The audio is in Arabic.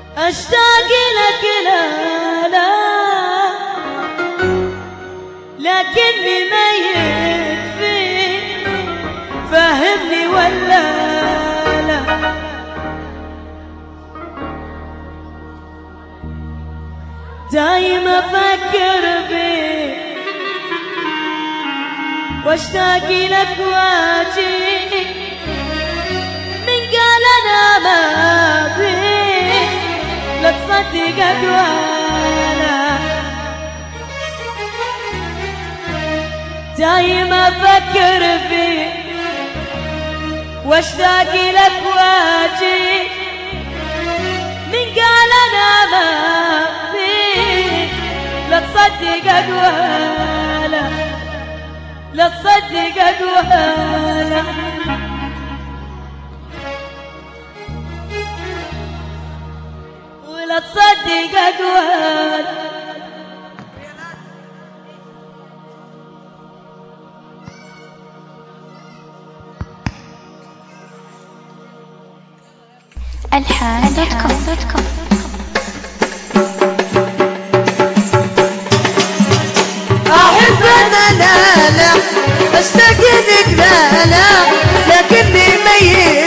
أشتاق لك لا لا، لكني ما يكفي، فهمني ولا لا. دايم أفكر فيك واشتاق لك واجيك، من قال أنا ما بيك لا تصدق ولا. دايم أفكر فيك واشتاق لك واجيك، من قال أنا ما بيك لا تصدق ولا، لا تصدق ولا. ولا تصدق ولا. الحان.com. أحب أنا لا لا، أشتاق لك لا لا، لكني ميت